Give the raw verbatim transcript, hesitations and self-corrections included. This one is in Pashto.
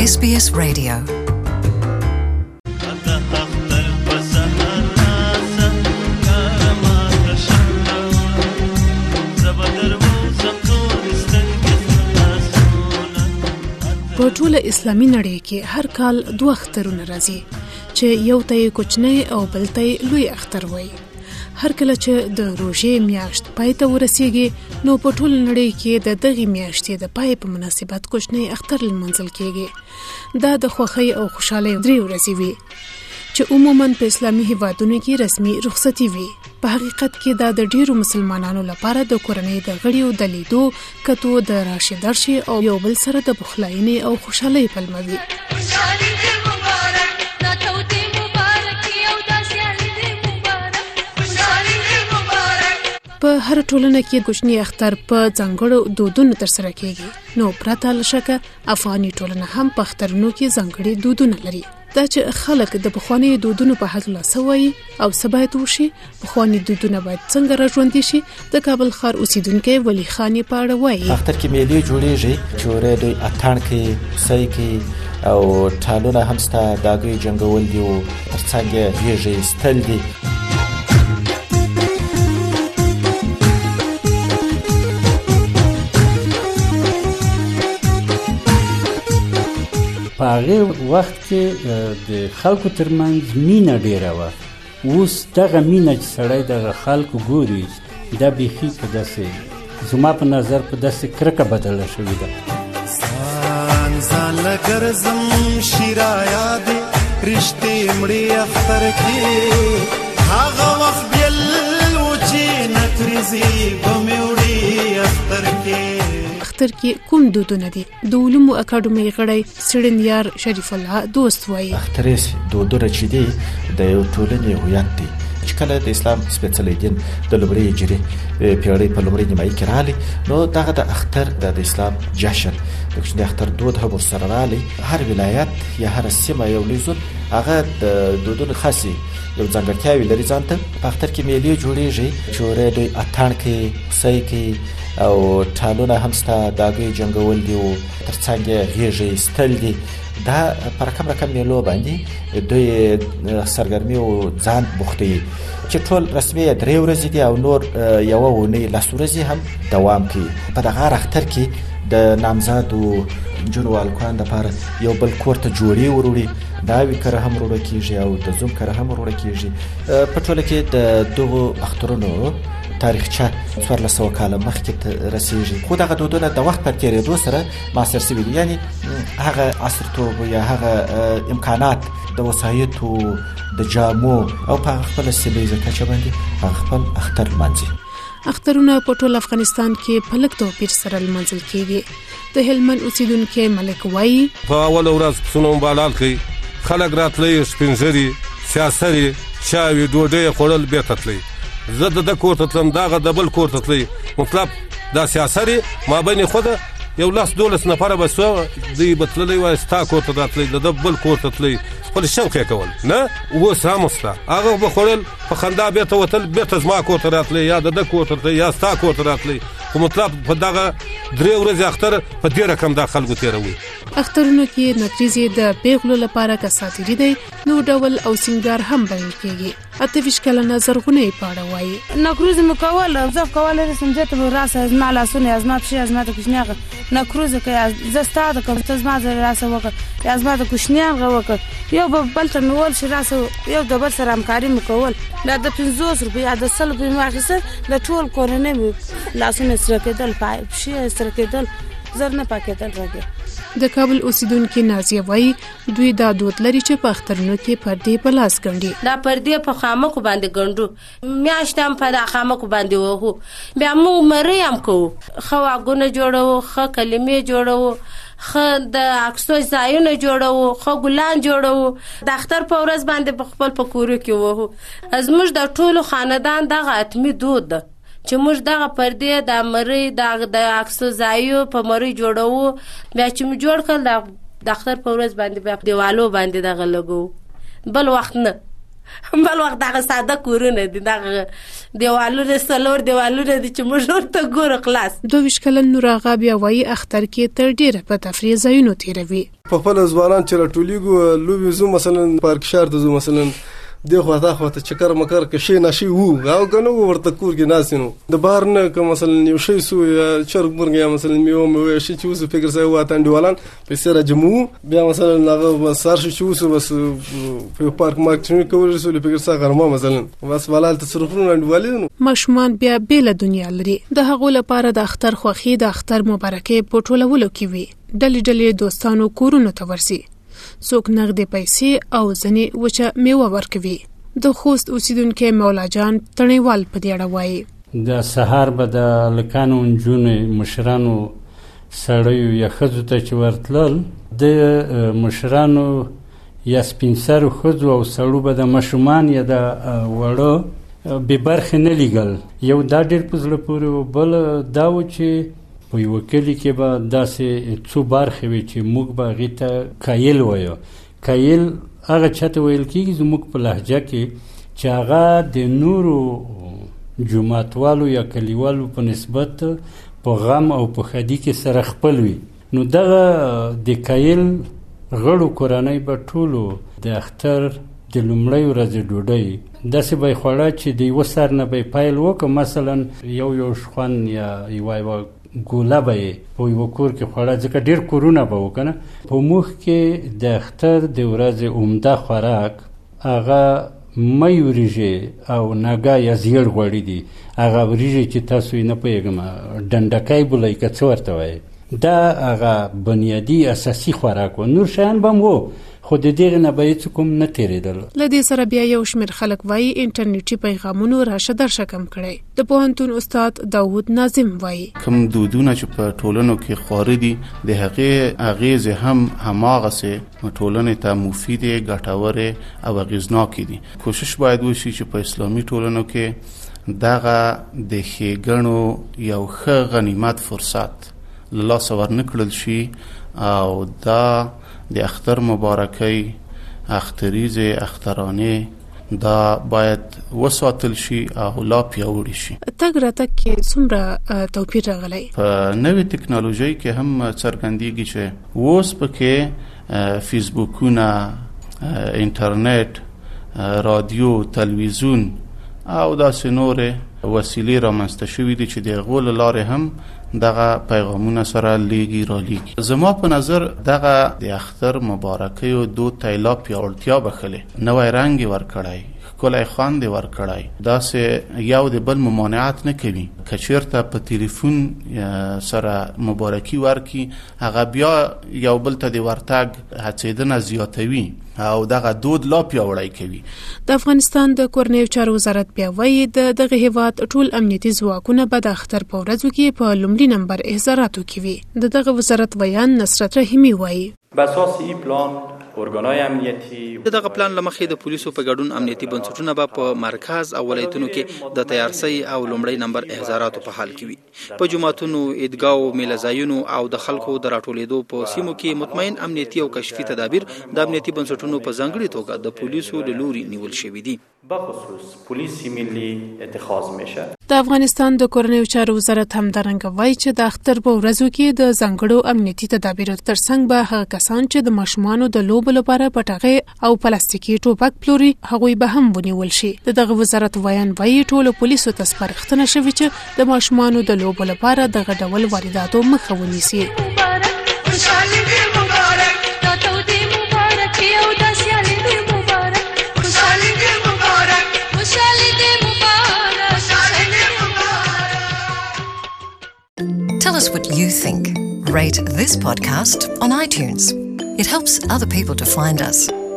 S B S Radio. په ټوله اسلامي نړۍ کې هر کال دوه اخترونه راځي چې یو ته کوچنی او بل ته لوی اختر وایي. هر کله چې د روژې میاشت پای ته ورسیږي نو په ټوله نړۍ کې د دغې میاشتې د پای په مناسبت کوچنی اختر لمانځل کیږي. دا د خوښۍ او خوشحالۍ درې ورځې وي چې عموماً په اسلامي هیوادونو کې رسمي رخصتي وي. په حقیقت کې دا د ډیرو مسلمانانو لپاره د کورنۍ د غړیو د لیدو، کتو، د راشي درشي او یو بل سره د بخلاینې او خوشحالۍ پلمه وي. په هر ټولنه کې کوچنی اختر په ځانګړو دودونو ترسره کیږي. نو پرته له شکه افغاني ټولنه هم په اخترونو کې ځانګړي دودونه لري. دا چې خلک د پخواني دودونو په هکله څه وایي او څه باید وشي، پخواني دودونه باید څنګه راژوندي شي، د کابل ښار اوسیدونکی ولی خان په اړه وایي. اختر کې میلې جوړیږي چې ورې دوی اتڼ کې سای کې او ټالونه هم ستا داګي جنگول دی او ترڅنګ یې ستل دي. په هغه وخت کې د خلکو ترمنځ مینه ډیره وه. اوس دغه مینه چې سړی دغه خلکو ګوري دا بیخي په داسې زما په نظر په داسې کرکه بدله شوې ده. ځان ځان لګرزم شیرا یاد رشتې مړې اختر کې هغه وخت بیل و چې نکرزي بمې وړي اختر کې. اختر کې کوم دودونه دي؟ د علومو اکاډمي غړی سړنیار شریف الله دوست وایي. اختر دودونه چې دي د یو ټولنې هویت دي چې کله د اسلام سپېڅلی دین د لومړۍ هجري پیړۍ په لومړۍ نیمایي کې راغلی نو دغه د اختر د اسلام جشن د کوچني اختر دود هم ورسره راغلی. هر ولایت یا هر سیمه یو لوی زون هغه د دودونو خاصې یو ځانګړتیاوې لري ځانته. په اختر کې میلې جوړیږي چې ورې دوی اتڼ کوي، سای کوي او ټالونه هم ستا داګي جنگول دی او ترڅنګ غیږي ستل دي. دا پر کوم رقم میلو باندې دوی سرګرمي او ځان بوختي چې ټول رسمي درې ورځې دي او نور یو ونی لاس ورځې هم دوام کوي. په دغه اختر کې د نامزادو جنوال کوان د لپاره یو بل کورته جوړي وروړي دا وی کړه هم وروړه کیږي او د زوم کړه هم وروړه کیږي. په ټوله کې د دغه اخترونو تاریخچه څوارلس سوه کاله مخکې رسیږي. خو دغه دودونه د وخت په تېرېدو سره معاصر شوي دي، یعنې هغه عصرتوب یا هغه امکانات د وسایطو د جامو او په هغه خپله سیمه ییزه کچه باندې هغه خپل اختر لمانځي. اخترونه په ټول افغانستان کې په لږ توپیر سره لمانځل کېږي. د هلمند اوسیدونکی ملک وایي په اوله ورځ پسونه مبالال کوي، خلک راتلی سپین ږیري سیاسري چاوي ډوډۍ خوړل بېرته تلي. زه د کور ته تلم دغه د بل کور ته تلي، مطلب دا سیاسري ما بین خوده یو لاس دولس نفره به سو دوی به تللی وای ستا کور ته راتلی د بل کور ته تللی خپل شوق یې کول نه اوس هم ستا هغه به خوړل په خندا بېرته وتل بېرته زما کور ته راتلی یا د ده کور ته تللی یا ستا کور ته راتلی. خو مطلب په دغه درې ورځې اختر په دې رقم دا خلکو تېروي. اخترونو کې نکریزې د پیغلو لپاره که ساتیري دی نو ډول او سینګار هم بلل کېږي. اته ویشت کلنه زرغونې په اړه وایي. نکروز مو کول زه کولی رسم دې ته به راسه زما لاسونه یا زما پښې یا زما د کوچنیغه نکروز که زه ستا د کوم ته زما زه راسه وکړه یا زما د کوچنیغه وکړه یو به بل ته مې ویل چې راسه یو د بل سره همکاري مو کول. دا د پنځوس روپۍ یا د سل روپۍ مې واخیستل د ټول کورنۍ مې لاسونه سره کېدل پښې سره کېدل زر نه پاکېدل راګې. د کابل اوسیدونکي نازیه وایي دوی دا دود لري چې په اخترونو کې پردې په لاس ګنډي. دا پردې په خامکو باندې ګنډو، میاشت هم په دا خامکو باندې وهو، بیا موږ مرۍ هم کوو، ښه واګونه جوړوو، ښه کلمې جوړوو، ښه د عکسو ځایونه جوړوو، ښه ګلان جوړوو. د اختر په ورځ باندې په خپل په کورو کې وهو. زموږ د ټولو خاندان دغه حتمي دود ده چې موږ دغه پردې د مرۍ د عکسو ځایو په مرۍ جوړوو. بیا چې موږ جوړ کړل د اختر په ورځ باندې بیا دیوالو باندې دغه لګو. بل وخت نه بل وخت دغه ساده کورونه دي، دغه دیوالونه څلور دیوالونه دي چې موږ ورته ګورو خلاص. دوه ویشت کلن نور آغا بیا وایي اختر کې تر ډېره په تفریح ځایونو تېروي. په خپل ځوانان چې راټولېږو لوبې زو مثلا پارک شهر ته زو مثلا دی خو تا خو ته چکر مکر کې شي نشي وو او کنه ورته کور کې ناسینو د بار نه کوم مثلا یو شی سو چرګ مرګ یا مثلا میو مو شي چې اوس فکر سوي واتن دیولان په سره جمو بیا مثلا هغه سار شي چې اوس بس په پارک مارکیټینګ کول شي فکر سره غرمه مثلا بس ولال تصرفونه دیولین ماشومان بیا بیل دنیا لري د هغه لپاره د اختر خوخي د اختر مبارکي په ټولولو کې وي ډلې ډلې دوستانو کورونو ته ورسي څوک نغدې پیسې او ځنې وچه میوه ورکوي د خوست اوسیدونکو مولا جان تڼیوال په دې اړه وایي د سهار به د لکانو نجونې مشرانو سړیو یا ښځو ته چې ورتلل د مشرانو یا سپین سرو ښځو او سړو به د ماشومان یا د وړو بې برخې نه لیږل یو دا ډېر په زړه پورې و بل دا و چې په یوه کلي کې به داسې څو برخې وي چې موږ به هغې ته کایل وایو کایل هغه چا ته ویل کېږي زموږ په لهجه کې چې هغه د نورو جوماتوالو یا کلیوالو په نسبت په غم او په ښادي کې سره خپل وي نو دغه د کایل غړو کورنۍ به ټولو د اختر د لومړۍ ورځې ډوډۍ داسې به یې خوړه چې د یوه سر نه به یې پیل وکړه مثلا یو یو شخوند یا یوه یوه ګوله به یې په یوه کور کې خوړه ځکه ډېر کورونه به و که نه په موږ کې د اختر د ورځې عمده خوراک هغه مۍ وریژې او ناګه یا زیړ غوړي دي هغه وریژې چې تاسو یې نه پوهېږم ډنډکی بولئ که څه ورته وایي دا هغه بنیادي اساسي خوراک و نور شیان به هم و خو د دغې نه به هېڅ کوم نه تېرېدل له دې سره بیا یو شمېر خلک وایي انټرنیټي پیغامونو راشه درشه کم کړی د پوهنتون استاد داود ناظم وایي کوم دودونه چې په ټولنو کې خواره دي د هغې اغېزې هم هماغسې ټولنې ته مفیدې ګټورې او اغېزناکې دي کوشش باید وشي چې په اسلامي ټولنو کې دغه د ښېګڼو یو ښه غنیمت فرصت له لاسه ورنه کړل شي او دا د اختر مبارکۍ اختریزې اخترانې دا باید وساتل شي او لا پیاوړي شي تګ راتګ کې څومره توپیر راغلی په نوې ټکنالوژۍ کې هم څرګندېږي چې اوس پکې فیسبوکونه انټرنیټ رادیو تلویزیون او داسې نورې وسیلې رامنځته شوي دي چې د هغو له لارې هم دغه پیغامونه سره لیږي را لیږي زما په نظر دغه د اختر مبارکیو دود ته لا پیاوړتیا بخلې نوی رنګ یې ورکړی ښکلی خوند یې ورکړی داسې یو د بل ممانعت نه کوي که چېرته په تلیفون سره مبارکي ورکړي هغه بیا یو بل ته د ورتګ هڅېدنه زیاتوي او دغه دود لا پیاوړی کوي د افغانستان د کورنیو چارو وزارت بیا وایي د دغه هیواد ټول امنیتي ځواکونه به د اختر په ورځو کې په لومړي نمبر احضاراتو کې وي د دغه وزارت ویان نصرت رحیمي وایي بساس ای پلان ارګانای امنیتي دغه پلان لمخې د پولیسو په ګډون امنیتي بنسټونه به په مرکز او ولایتونو کې د تیارسۍ او لومړی نمبر احضاراتو په حال کې وي په جوماتونو عیدګاو میله ځایونو او د خلکو د راټولېدو په سیمو کې مطمئن امنیتي او کشفي تدابیر د امنیتي بنسټونو په ځانګړي توګه د پولیسو له لوري نیول شوي دي بخصوص پولیسی ملی اتخاذ میشه د افغانستان د کورنیو چارو وزارت همدارنګه وایي چې د اختر په ورځو کې د ځانګړو امنیتي تدابیرو ترڅنګ به هغه کسان چې د ماشومانو د لوبو لپاره پټاغې او پلاستیکي ټوپک پلوري هغوی به هم ونیول شي د دغه وزارت ویان وایي ټولو پولیسو ته سپارښتنه شوې چې د ماشومانو د لوبو لپاره دغه ډول وارداتو مخه ونیسي Tell us what you think. Rate this podcast on iTunes. It helps other people to find us.